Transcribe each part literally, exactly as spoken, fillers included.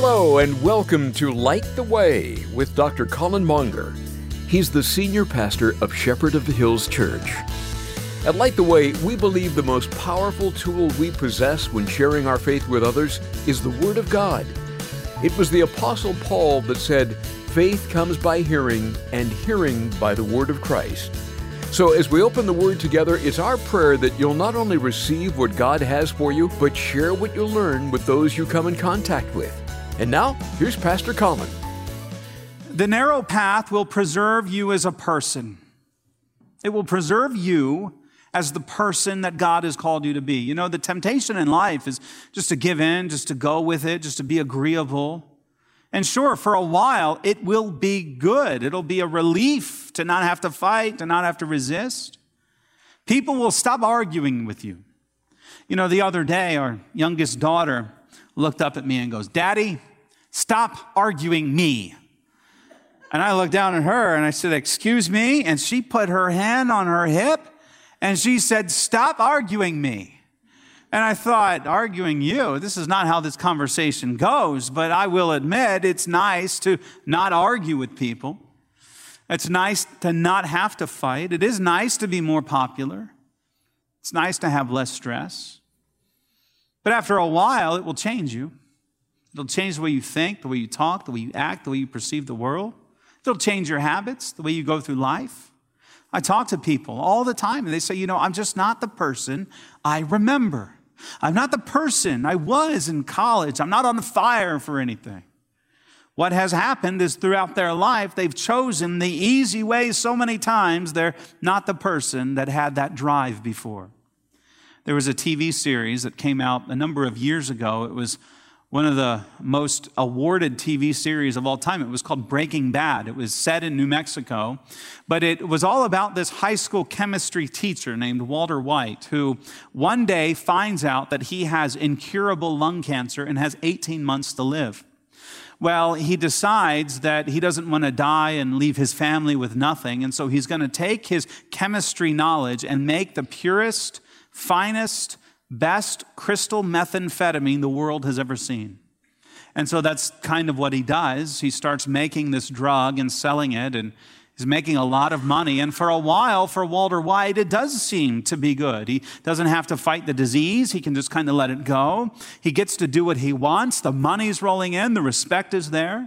Hello and welcome to Light the Way with Doctor Colin Monger. He's the senior pastor of Shepherd of the Hills Church. At Light the Way, we believe the most powerful tool we possess when sharing our faith with others is the Word of God. It was the Apostle Paul that said, "Faith comes by hearing, and hearing by the Word of Christ." So as we open the Word together, it's our prayer that you'll not only receive what God has for you, but share what you learn with those you come in contact with. And now, here's Pastor Colin. The narrow path will preserve you as a person. It will preserve you as the person that God has called you to be. You know, the temptation in life is just to give in, just to go with it, just to be agreeable. And sure, for a while, it will be good. It'll be a relief to not have to fight, to not have to resist. People will stop arguing with you. You know, the other day, our youngest daughter looked up at me and goes, "Daddy, stop arguing me." And I looked down at her and I said, "Excuse me?" And she put her hand on her hip and she said, "Stop arguing me." And I thought, arguing you? This is not how this conversation goes, but I will admit it's nice to not argue with people. It's nice to not have to fight. It is nice to be more popular. It's nice to have less stress. But after a while, it will change you. It'll change the way you think, the way you talk, the way you act, the way you perceive the world. It'll change your habits, the way you go through life. I talk to people all the time, and they say, you know, I'm just not the person I remember. I'm not the person I was in college. I'm not on fire for anything. What has happened is throughout their life, they've chosen the easy way so many times, they're not the person that had that drive before. There was a T V series that came out a number of years ago. It was one of the most awarded T V series of all time. It was called Breaking Bad. It was set in New Mexico, but it was all about this high school chemistry teacher named Walter White, who one day finds out that he has incurable lung cancer and has eighteen months to live. Well, he decides that he doesn't want to die and leave his family with nothing, and so he's going to take his chemistry knowledge and make the purest, finest, best crystal methamphetamine the world has ever seen. And so that's kind of what he does. He starts making this drug and selling it, and he's making a lot of money. And for a while, for Walter White, it does seem to be good. He doesn't have to fight the disease. He can just kind of let it go. He gets to do what he wants. The money's rolling in. The respect is there.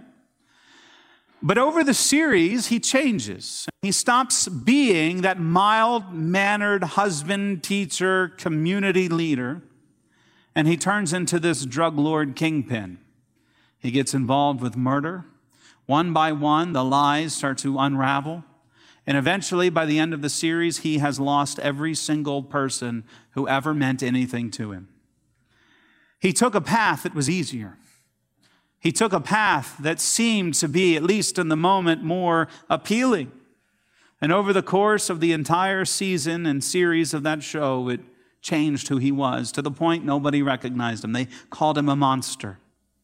But over the series, he changes. He stops being that mild-mannered husband, teacher, community leader, and he turns into this drug lord kingpin. He gets involved with murder. One by one, the lies start to unravel. And eventually, by the end of the series, he has lost every single person who ever meant anything to him. He took a path that was easier. He took a path that seemed to be, at least in the moment, more appealing. And over the course of the entire season and series of that show, it changed who he was, to the point nobody recognized him. They called him a monster.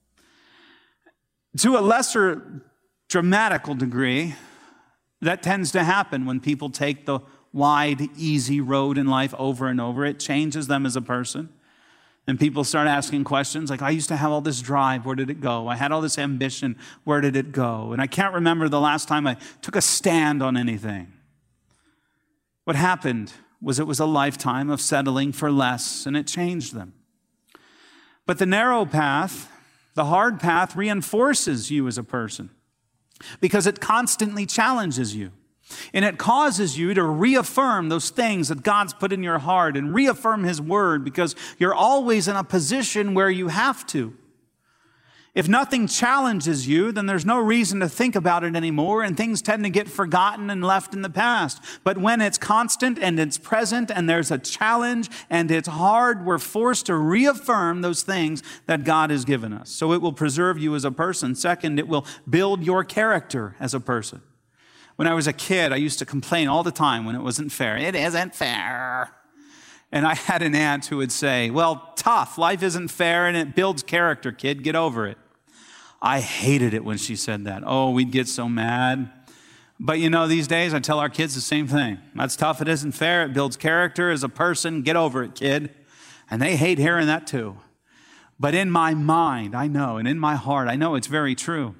To a lesser dramatical degree, that tends to happen when people take the wide, easy road in life over and over. It changes them as a person. And people start asking questions like, I used to have all this drive, where did it go? I had all this ambition, where did it go? And I can't remember the last time I took a stand on anything. What happened was it was a lifetime of settling for less, and it changed them. But the narrow path, the hard path, reinforces you as a person because it constantly challenges you. And it causes you to reaffirm those things that God's put in your heart and reaffirm His Word because you're always in a position where you have to. If nothing challenges you, then there's no reason to think about it anymore, and things tend to get forgotten and left in the past. But when it's constant and it's present and there's a challenge and it's hard, we're forced to reaffirm those things that God has given us. So it will preserve you as a person. Second, it will build your character as a person. When I was a kid, I used to complain all the time when it wasn't fair. It isn't fair. And I had an aunt who would say, well, tough. Life isn't fair and it builds character, kid. Get over it. I hated it when she said that. Oh, we'd get so mad. But you know, these days I tell our kids the same thing. That's tough. It isn't fair. It builds character as a person. Get over it, kid. And they hate hearing that too. But in my mind, I know, and in my heart, I know it's very true.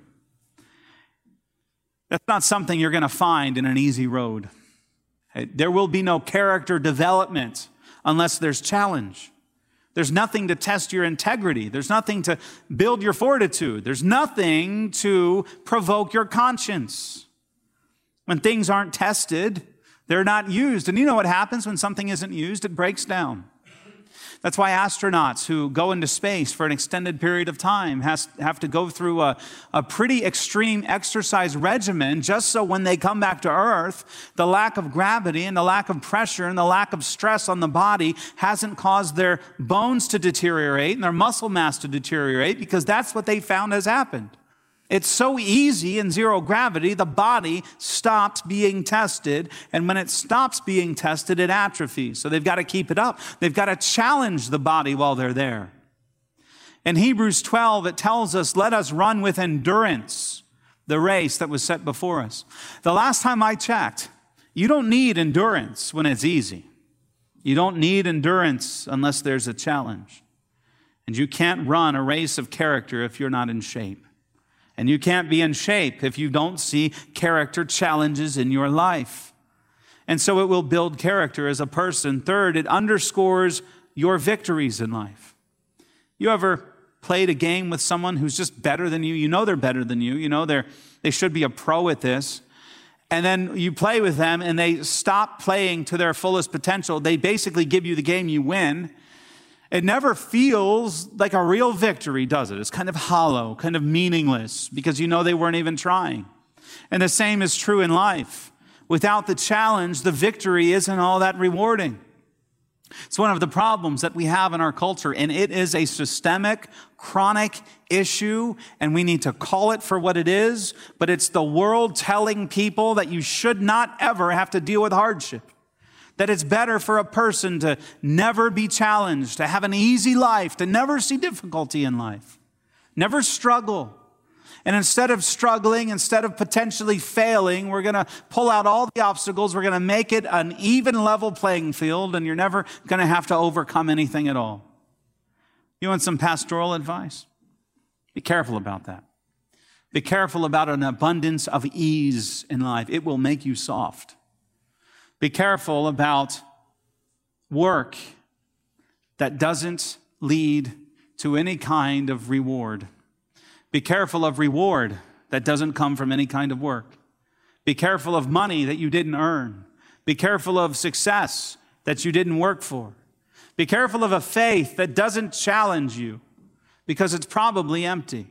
That's not something you're going to find in an easy road. There will be no character development unless there's challenge. There's nothing to test your integrity. There's nothing to build your fortitude. There's nothing to provoke your conscience. When things aren't tested, they're not used. And you know what happens when something isn't used? It breaks down. That's why astronauts who go into space for an extended period of time has, have to go through a, a pretty extreme exercise regimen just so when they come back to Earth, the lack of gravity and the lack of pressure and the lack of stress on the body hasn't caused their bones to deteriorate and their muscle mass to deteriorate, because that's what they found has happened. It's so easy in zero gravity, the body stops being tested, and when it stops being tested, it atrophies. So they've got to keep it up. They've got to challenge the body while they're there. In Hebrews twelve, it tells us, let us run with endurance the race that was set before us. The last time I checked, you don't need endurance when it's easy. You don't need endurance unless there's a challenge. And you can't run a race of character if you're not in shape. And you can't be in shape if you don't see character challenges in your life. And so it will build character as a person. Third, it underscores your victories in life. You ever played a game with someone who's just better than you? You know they're better than you. You know they're, they should be a pro at this. And then you play with them and they stop playing to their fullest potential. They basically give you the game, you win. It never feels like a real victory, does it? It's kind of hollow, kind of meaningless, because you know they weren't even trying. And the same is true in life. Without the challenge, the victory isn't all that rewarding. It's one of the problems that we have in our culture, and it is a systemic, chronic issue, and we need to call it for what it is, but it's the world telling people that you should not ever have to deal with hardship. That it's better for a person to never be challenged, to have an easy life, to never see difficulty in life, never struggle. And instead of struggling, instead of potentially failing, we're going to pull out all the obstacles. We're going to make it an even level playing field, and you're never going to have to overcome anything at all. You want some pastoral advice? Be careful about that. Be careful about an abundance of ease in life. It will make you soft. Be careful about work that doesn't lead to any kind of reward. Be careful of reward that doesn't come from any kind of work. Be careful of money that you didn't earn. Be careful of success that you didn't work for. Be careful of a faith that doesn't challenge you, because it's probably empty.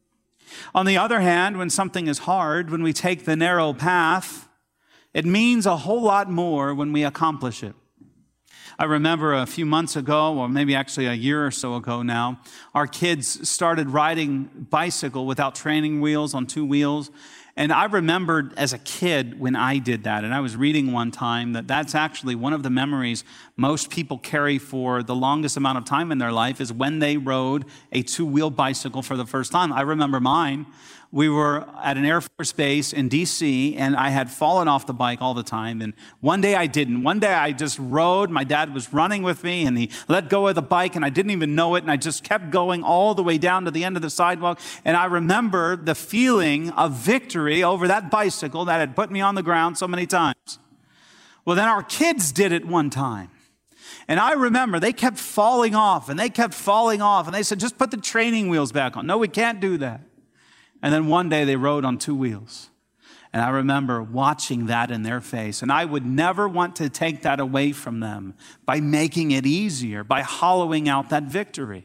On the other hand, when something is hard, when we take the narrow path, it means a whole lot more when we accomplish it. I remember a few months ago, or maybe actually a year or so ago now, our kids started riding bicycle without training wheels, on two wheels. And I remembered as a kid when I did that, and I was reading one time that that's actually one of the memories most people carry for the longest amount of time in their life is when they rode a two-wheel bicycle for the first time. I remember mine. We were at an Air Force base in D C, and I had fallen off the bike all the time. And one day I didn't. One day I just rode. My dad was running with me, and he let go of the bike, and I didn't even know it. And I just kept going all the way down to the end of the sidewalk. And I remember the feeling of victory over that bicycle that had put me on the ground so many times. Well, then our kids did it one time. And I remember they kept falling off, and they kept falling off. And they said, just put the training wheels back on. No, we can't do that. And then one day they rode on two wheels. And I remember watching that in their face. And I would never want to take that away from them by making it easier, by hollowing out that victory.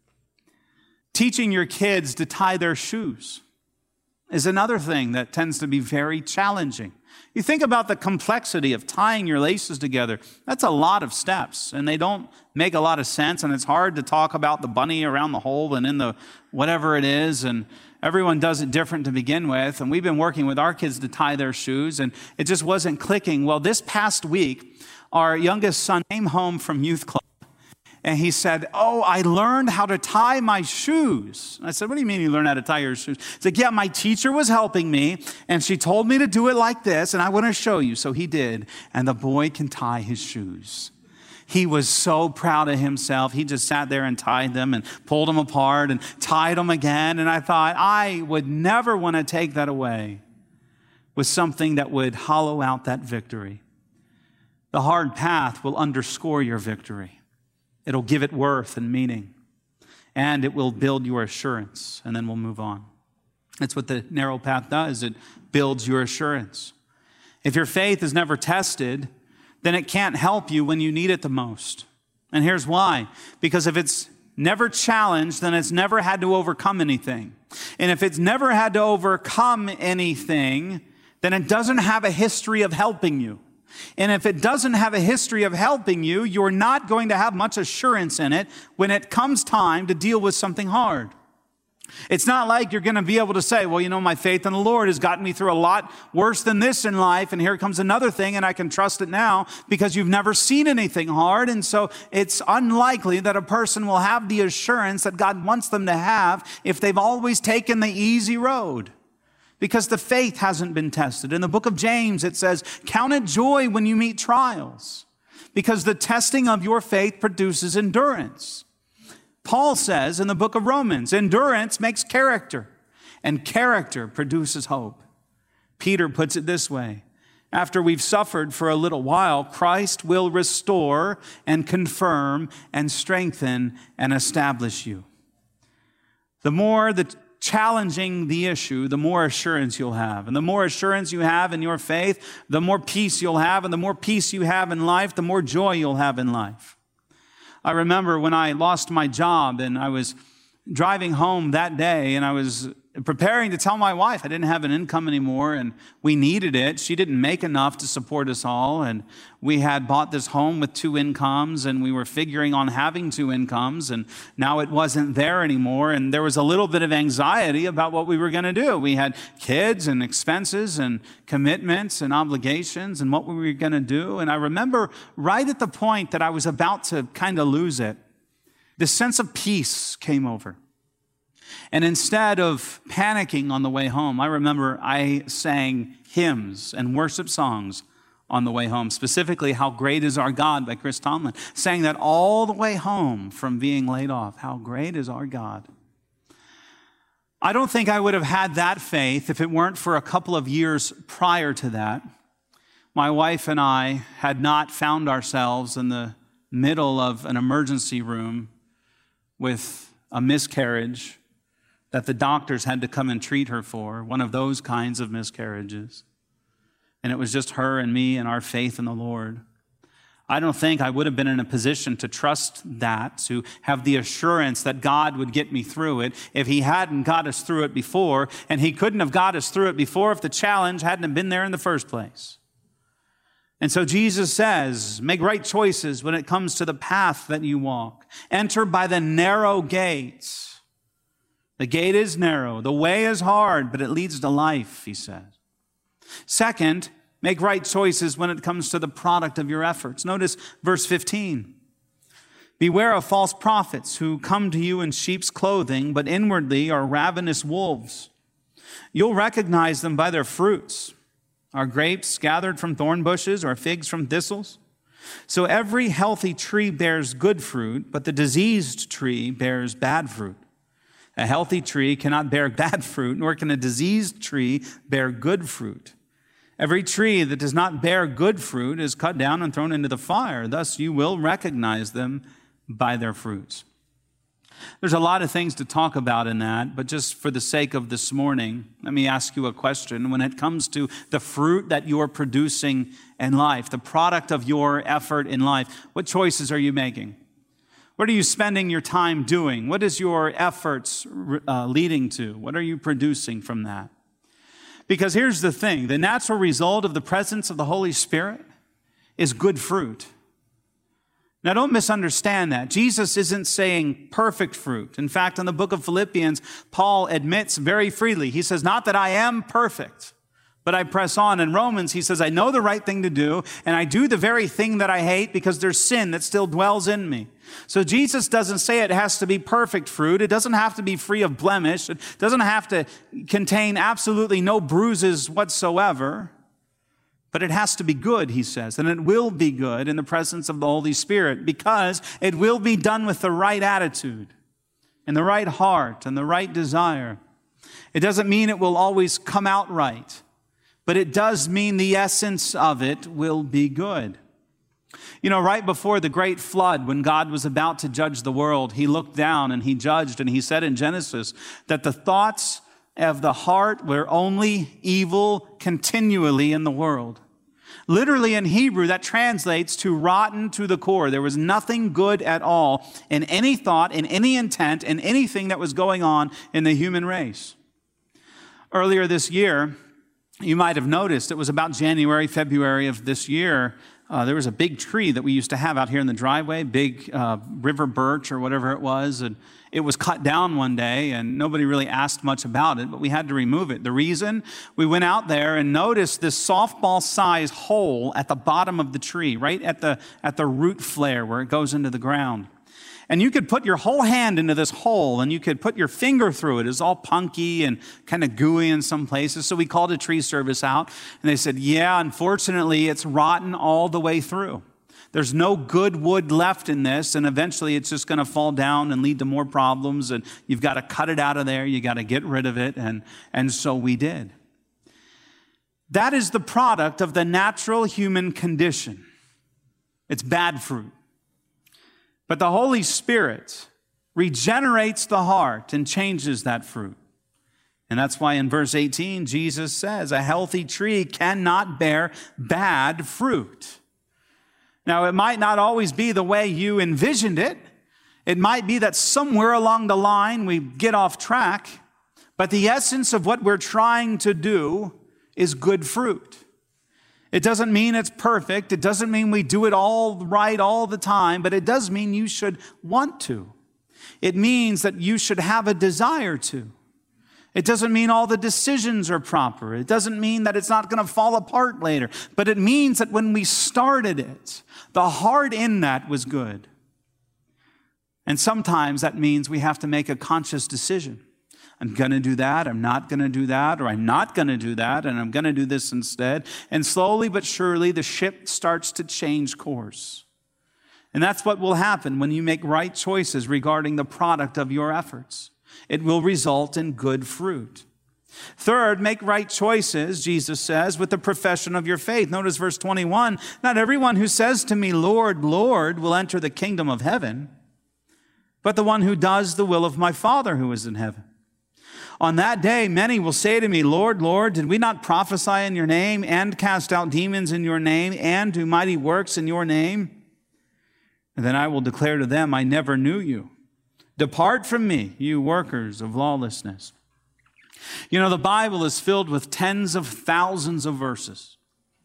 Teaching your kids to tie their shoes is another thing that tends to be very challenging. You think about the complexity of tying your laces together. That's a lot of steps, and they don't make a lot of sense, and it's hard to talk about the bunny around the hole and in the whatever it is, and everyone does it different to begin with, and we've been working with our kids to tie their shoes, and it just wasn't clicking. Well, this past week, our youngest son came home from youth club, and he said, oh, I learned how to tie my shoes. I said, what do you mean you learned how to tie your shoes? He's like, yeah, my teacher was helping me, and she told me to do it like this, and I want to show you. So he did, and the boy can tie his shoes. he was so proud of himself. He just sat there and tied them and pulled them apart and tied them again. And I thought, I would never want to take that away with something that would hollow out that victory. The hard path will underscore your victory. It'll give it worth and meaning. And it will build your assurance. And then we'll move on. That's what the narrow path does. It builds your assurance. If your faith is never tested, then it can't help you when you need it the most. And here's why. Because if it's never challenged, then it's never had to overcome anything. And if it's never had to overcome anything, then it doesn't have a history of helping you. And if it doesn't have a history of helping you, you're not going to have much assurance in it when it comes time to deal with something hard. It's not like you're going to be able to say, well, you know, my faith in the Lord has gotten me through a lot worse than this in life, and here comes another thing, and I can trust it now, because you've never seen anything hard. And so it's unlikely that a person will have the assurance that God wants them to have if they've always taken the easy road, because the faith hasn't been tested. In the book of James, it says, count it joy when you meet trials, because the testing of your faith produces endurance. Paul says in the book of Romans, endurance makes character, and character produces hope. Peter puts it this way: after we've suffered for a little while, Christ will restore and confirm and strengthen and establish you. The more the challenging the issue, the more assurance you'll have. And the more assurance you have in your faith, the more peace you'll have. And the more peace you have in life, the more joy you'll have in life. I remember when I lost my job and I was driving home that day and I was preparing to tell my wife I didn't have an income anymore and we needed it. She didn't make enough to support us all, and we had bought this home with two incomes and we were figuring on having two incomes, and now it wasn't there anymore, and there was a little bit of anxiety about what we were going to do. We had kids and expenses and commitments and obligations and what we were going to do. And I remember right at the point that I was about to kind of lose it, this sense of peace came over. And instead of panicking on the way home, I remember I sang hymns and worship songs on the way home, specifically How Great Is Our God by Chris Tomlin. Sang that all the way home from being laid off. How great is our God. I don't think I would have had that faith if it weren't for a couple of years prior to that. My wife and I had not found ourselves in the middle of an emergency room with a miscarriage that the doctors had to come and treat her for, one of those kinds of miscarriages. And it was just her and me and our faith in the Lord. I don't think I would have been in a position to trust that, to have the assurance that God would get me through it if he hadn't got us through it before, and he couldn't have got us through it before if the challenge hadn't been there in the first place. And so Jesus says, make right choices when it comes to the path that you walk. Enter by the narrow gates. The gate is narrow, the way is hard, but it leads to life, he says. Second, make right choices when it comes to the product of your efforts. Notice verse fifteen. Beware of false prophets who come to you in sheep's clothing, but inwardly are ravenous wolves. You'll recognize them by their fruits. Are grapes gathered from thorn bushes or figs from thistles? So every healthy tree bears good fruit, but the diseased tree bears bad fruit. A healthy tree cannot bear bad fruit, nor can a diseased tree bear good fruit. Every tree that does not bear good fruit is cut down and thrown into the fire. Thus you will recognize them by their fruits. There's a lot of things to talk about in that, but just for the sake of this morning, let me ask you a question. When it comes to the fruit that you're producing in life, the product of your effort in life, what choices are you making? What are you spending your time doing? What is your efforts uh, leading to? What are you producing from that? Because here's the thing, the natural result of the presence of the Holy Spirit is good fruit. Now, don't misunderstand that. Jesus isn't saying perfect fruit. In fact, in the book of Philippians, Paul admits very freely, he says, not that I am perfect, but I press on. In Romans, he says, I know the right thing to do, and I do the very thing that I hate because there's sin that still dwells in me. So Jesus doesn't say it has to be perfect fruit. It doesn't have to be free of blemish. It doesn't have to contain absolutely no bruises whatsoever. But it has to be good, he says, and it will be good in the presence of the Holy Spirit because it will be done with the right attitude and the right heart and the right desire. It doesn't mean it will always come out right, but it does mean the essence of it will be good. You know, right before the great flood, when God was about to judge the world, he looked down and he judged, and he said in Genesis that the thoughts of the heart were only evil continually in the world. Literally in Hebrew, that translates to rotten to the core. There was nothing good at all in any thought, in any intent, in anything that was going on in the human race. Earlier this year, you might have noticed, it was about January, February of this year, uh, there was a big tree that we used to have out here in the driveway, big uh, river birch or whatever it was, and it was cut down one day, and nobody really asked much about it, but we had to remove it. The reason, we went out there and noticed this softball-sized hole at the bottom of the tree, right at the, at the root flare where it goes into the ground. And you could put your whole hand into this hole, and you could put your finger through it. It's all punky and kind of gooey in some places. So we called a tree service out, and they said, yeah, unfortunately, it's rotten all the way through. There's no good wood left in this, and eventually it's just going to fall down and lead to more problems, and you've got to cut it out of there. You got to get rid of it, and, and so we did. That is the product of the natural human condition. It's bad fruit. But the Holy Spirit regenerates the heart and changes that fruit. And that's why in verse eighteen, Jesus says, a healthy tree cannot bear bad fruit. Now, it might not always be the way you envisioned it. It might be that somewhere along the line we get off track, but the essence of what we're trying to do is good fruit. It doesn't mean it's perfect. It doesn't mean we do it all right all the time, but it does mean you should want to. It means that you should have a desire to. It doesn't mean all the decisions are proper. It doesn't mean that it's not going to fall apart later. But it means that when we started it, the heart in that was good. And sometimes that means we have to make a conscious decision. I'm going to do that, I'm not going to do that, or I'm not going to do that, and I'm going to do this instead. And slowly but surely, the ship starts to change course. And that's what will happen when you make right choices regarding the product of your efforts. It will result in good fruit. Third, make right choices, Jesus says, with the profession of your faith. Notice verse twenty-one, not everyone who says to me, Lord, Lord, will enter the kingdom of heaven, but the one who does the will of my Father who is in heaven. On that day, many will say to me, Lord, Lord, did we not prophesy in your name and cast out demons in your name and do mighty works in your name? And then I will declare to them, I never knew you. Depart from me, you workers of lawlessness. You know, the Bible is filled with tens of thousands of verses.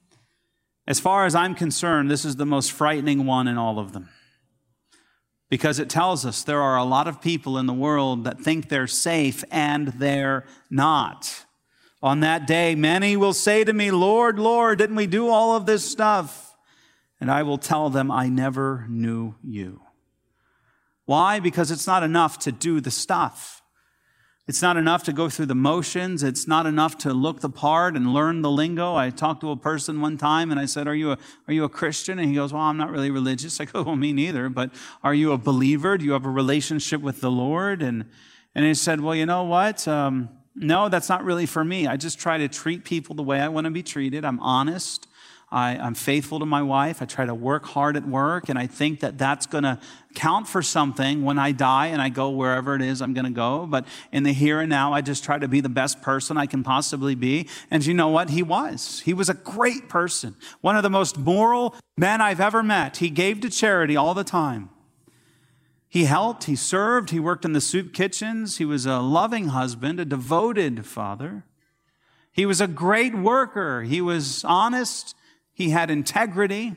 As far as I'm concerned, this is the most frightening one in all of them. Because it tells us there are a lot of people in the world that think they're safe and they're not. On that day, many will say to me, Lord, Lord, didn't we do all of this stuff? And I will tell them, I never knew you. Why? Because it's not enough to do the stuff. It's not enough to go through the motions. It's not enough to look the part and learn the lingo. I talked to a person one time and I said, are you a, are you a Christian? And he goes, well, I'm not really religious. I go, well, me neither. But are you a believer? Do you have a relationship with the Lord? And, and he said, well, you know what? Um, no, that's not really for me. I just try to treat people the way I want to be treated. I'm honest. I, I'm faithful to my wife. I try to work hard at work, and I think that that's going to count for something when I die and I go wherever it is I'm going to go. But in the here and now, I just try to be the best person I can possibly be. And you know what? He was. He was a great person. One of the most moral men I've ever met. He gave to charity all the time. He helped, he served, he worked in the soup kitchens. He was a loving husband, a devoted father. He was a great worker. He was honest. He had integrity.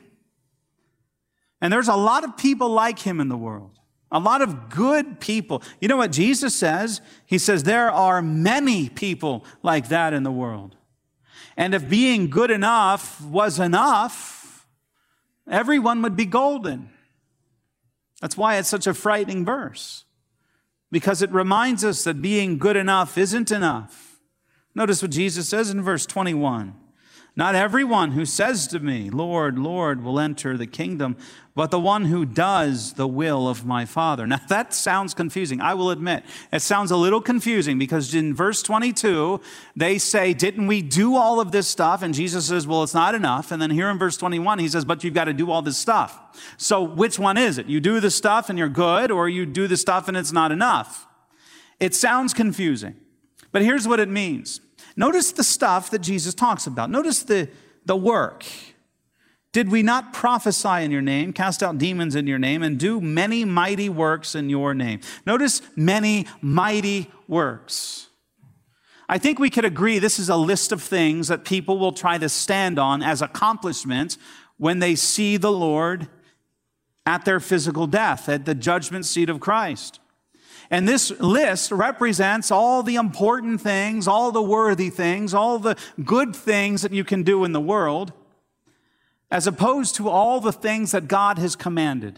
And there's a lot of people like him in the world. A lot of good people. You know what Jesus says? He says there are many people like that in the world. And if being good enough was enough, everyone would be golden. That's why it's such a frightening verse. Because it reminds us that being good enough isn't enough. Notice what Jesus says in verse twenty-one. Not everyone who says to me, Lord, Lord, will enter the kingdom, but the one who does the will of my Father. Now that sounds confusing. I will admit, it sounds a little confusing because in verse twenty-two, they say, didn't we do all of this stuff? And Jesus says, well, it's not enough. And then here in verse twenty-one, he says, but you've got to do all this stuff. So which one is it? You do the stuff and you're good, or you do the stuff and it's not enough? It sounds confusing, but here's what it means. Notice the stuff that Jesus talks about. Notice the, the work. Did we not prophesy in your name, cast out demons in your name, and do many mighty works in your name? Notice many mighty works. I think we could agree this is a list of things that people will try to stand on as accomplishments when they see the Lord at their physical death, at the judgment seat of Christ. And this list represents all the important things, all the worthy things, all the good things that you can do in the world, as opposed to all the things that God has commanded.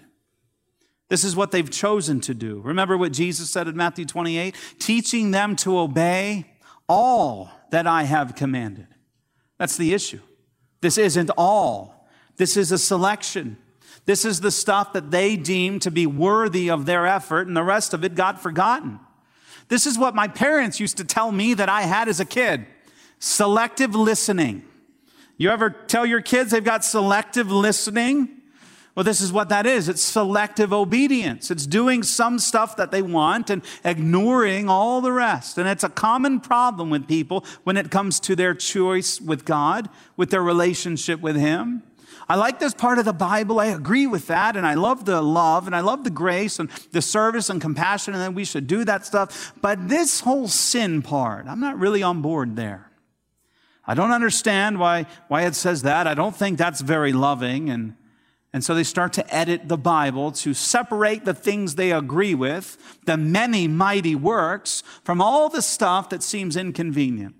This is what they've chosen to do. Remember what Jesus said in Matthew twenty-eight? Teaching them to obey all that I have commanded. That's the issue. This isn't all. This is a selection. This is the stuff that they deem to be worthy of their effort, and the rest of it got forgotten. This is what my parents used to tell me that I had as a kid. Selective listening. You ever tell your kids they've got selective listening? Well, this is what that is. It's selective obedience. It's doing some stuff that they want and ignoring all the rest. And it's a common problem with people when it comes to their choice with God, with their relationship with Him. I like this part of the Bible. I agree with that. And I love the love and I love the grace and the service and compassion. And then we should do that stuff. But this whole sin part, I'm not really on board there. I don't understand why, why it says that. I don't think that's very loving. And, and so they start to edit the Bible to separate the things they agree with, the many mighty works, from all the stuff that seems inconvenient.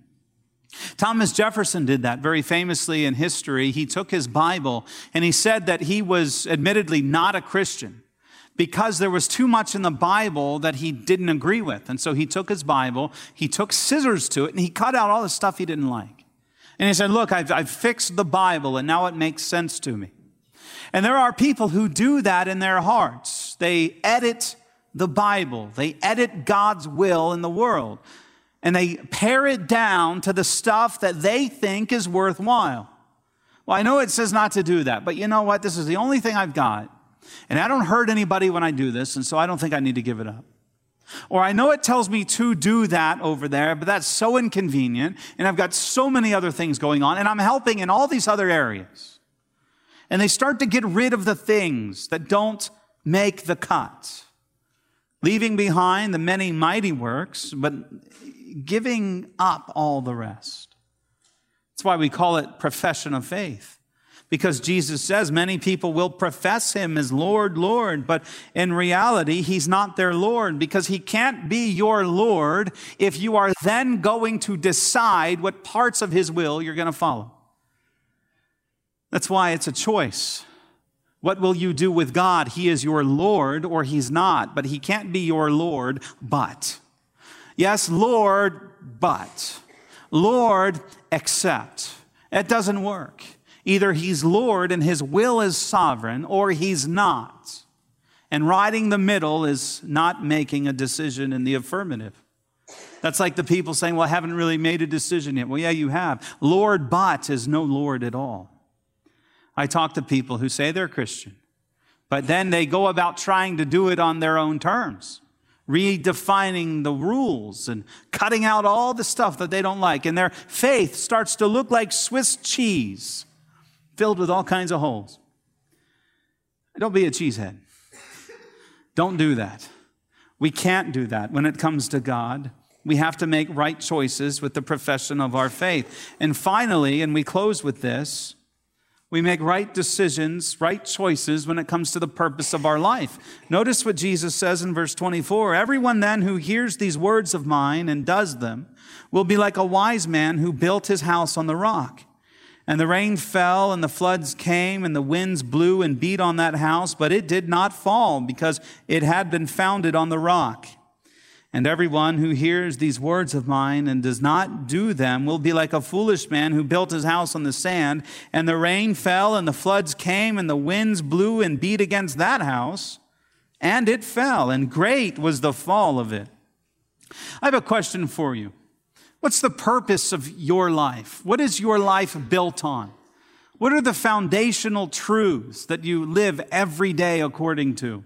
Thomas Jefferson did that very famously in history. He took his Bible and he said that he was admittedly not a Christian because there was too much in the Bible that he didn't agree with. And so he took his Bible, he took scissors to it, and he cut out all the stuff he didn't like. And he said, look, I've, I've fixed the Bible and now it makes sense to me. And there are people who do that in their hearts. They edit the Bible. They edit God's will in the world. And they pare it down to the stuff that they think is worthwhile. Well, I know it says not to do that, but you know what? This is the only thing I've got. And I don't hurt anybody when I do this, and so I don't think I need to give it up. Or I know it tells me to do that over there, but that's so inconvenient, and I've got so many other things going on, and I'm helping in all these other areas. And they start to get rid of the things that don't make the cut, leaving behind the many mighty works, but giving up all the rest. That's why we call it profession of faith. Because Jesus says many people will profess Him as Lord, Lord, but in reality, He's not their Lord, because He can't be your Lord if you are then going to decide what parts of His will you're going to follow. That's why it's a choice. What will you do with God? He is your Lord or He's not, but He can't be your Lord, but. Yes, Lord, but. Lord, except. It doesn't work. Either He's Lord and His will is sovereign, or He's not. And riding the middle is not making a decision in the affirmative. That's like the people saying, well, I haven't really made a decision yet. Well, yeah, you have. Lord, but is no Lord at all. I talk to people who say they're Christian, but then they go about trying to do it on their own terms, redefining the rules and cutting out all the stuff that they don't like. And their faith starts to look like Swiss cheese, filled with all kinds of holes. Don't be a cheesehead. Don't do that. We can't do that when it comes to God. We have to make right choices with the profession of our faith. And finally, and we close with this, we make right decisions, right choices when it comes to the purpose of our life. Notice what Jesus says in verse twenty-four. Everyone then who hears these words of mine and does them will be like a wise man who built his house on the rock. And the rain fell and the floods came and the winds blew and beat on that house, but it did not fall because it had been founded on the rock. And everyone who hears these words of mine and does not do them will be like a foolish man who built his house on the sand, and the rain fell, and the floods came, and the winds blew and beat against that house, and it fell, and great was the fall of it. I have a question for you. What's the purpose of your life? What is your life built on? What are the foundational truths that you live every day according to?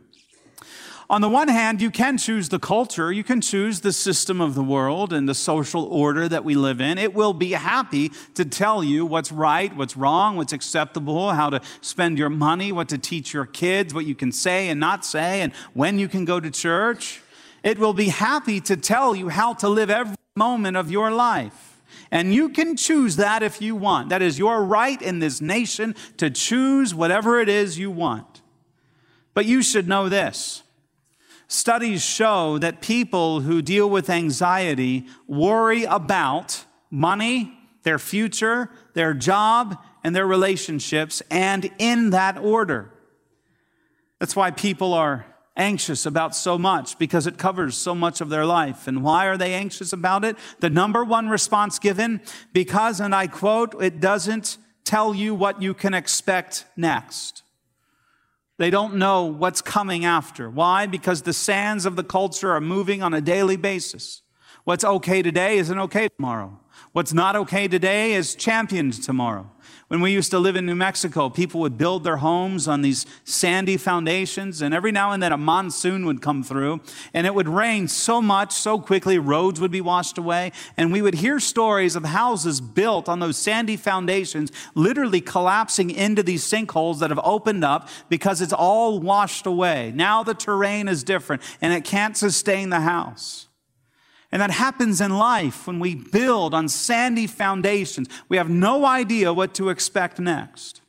On the one hand, you can choose the culture, you can choose the system of the world and the social order that we live in. It will be happy to tell you what's right, what's wrong, what's acceptable, how to spend your money, what to teach your kids, what you can say and not say, and when you can go to church. It will be happy to tell you how to live every moment of your life. And you can choose that if you want. That is your right in this nation to choose whatever it is you want. But you should know this. Studies show that people who deal with anxiety worry about money, their future, their job, and their relationships, and in that order. That's why people are anxious about so much, because it covers so much of their life. And why are they anxious about it? The number one response given, because, and I quote, it doesn't tell you what you can expect next. They don't know what's coming after. Why? Because the sands of the culture are moving on a daily basis. What's okay today isn't okay tomorrow. What's not okay today is championed tomorrow. When we used to live in New Mexico, people would build their homes on these sandy foundations, and every now and then a monsoon would come through, and it would rain so much, so quickly, roads would be washed away, and we would hear stories of houses built on those sandy foundations literally collapsing into these sinkholes that have opened up because it's all washed away. Now the terrain is different, and it can't sustain the house. And that happens in life when we build on sandy foundations. We have no idea what to expect next.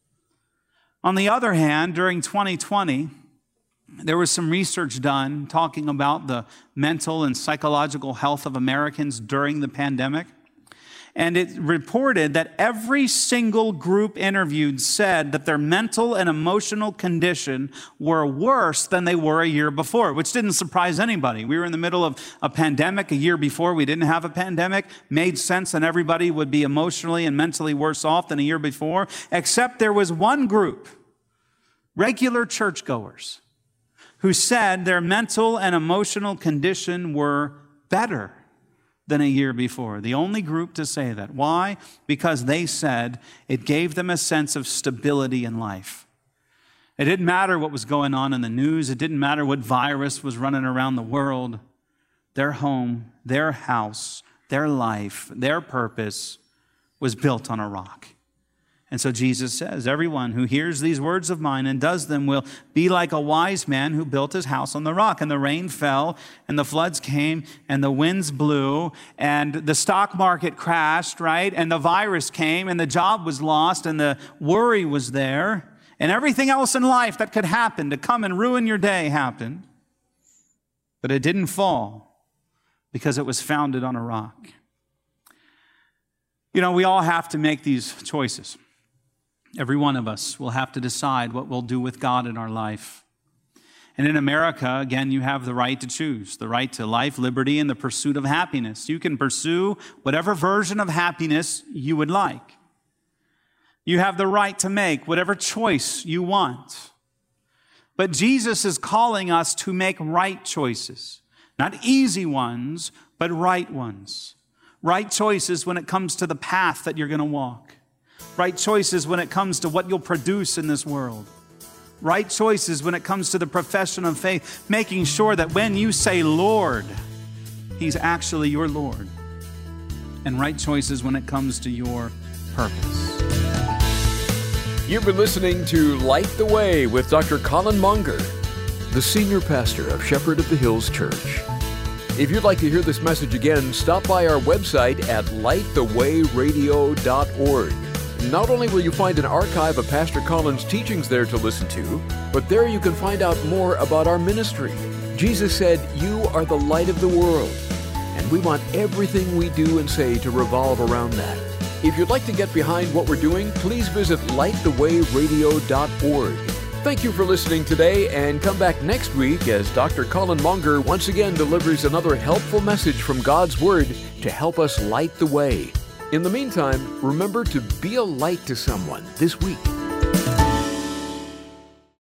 On the other hand, during twenty twenty, there was some research done talking about the mental and psychological health of Americans during the pandemic. And it reported that every single group interviewed said that their mental and emotional condition were worse than they were a year before, which didn't surprise anybody. We were in the middle of a pandemic a year before. We didn't have a pandemic. Made sense that everybody would be emotionally and mentally worse off than a year before, except there was one group, regular churchgoers, who said their mental and emotional condition were better than a year before. The only group to say that. Why? Because they said it gave them a sense of stability in life. It didn't matter what was going on in the news. It didn't matter what virus was running around the world. Their home, their house, their life, their purpose was built on a rock. And so Jesus says, everyone who hears these words of mine and does them will be like a wise man who built his house on the rock. And the rain fell, and the floods came, and the winds blew, and the stock market crashed, right? And the virus came, and the job was lost, and the worry was there, and everything else in life that could happen to come and ruin your day happened. But it didn't fall because it was founded on a rock. You know, we all have to make these choices. Every one of us will have to decide what we'll do with God in our life. And in America, again, you have the right to choose, the right to life, liberty, and the pursuit of happiness. You can pursue whatever version of happiness you would like. You have the right to make whatever choice you want. But Jesus is calling us to make right choices, not easy ones, but right ones. Right choices when it comes to the path that you're going to walk. Right choices when it comes to what you'll produce in this world. Right choices when it comes to the profession of faith, making sure that when you say Lord, He's actually your Lord. And right choices when it comes to your purpose. You've been listening to Light the Way with Doctor Colin Monger, the senior pastor of Shepherd of the Hills Church. If you'd like to hear this message again, stop by our website at light the way radio dot org. Not only will you find an archive of Pastor Colin's teachings there to listen to, but there you can find out more about our ministry. Jesus said, "You are the light of the world," and we want everything we do and say to revolve around that. If you'd like to get behind what we're doing, please visit light the way radio dot org. thank you for listening today, and come back next week as Doctor Colin Monger once again delivers another helpful message from God's Word to help us light the way. In the meantime, remember to be a light to someone this week.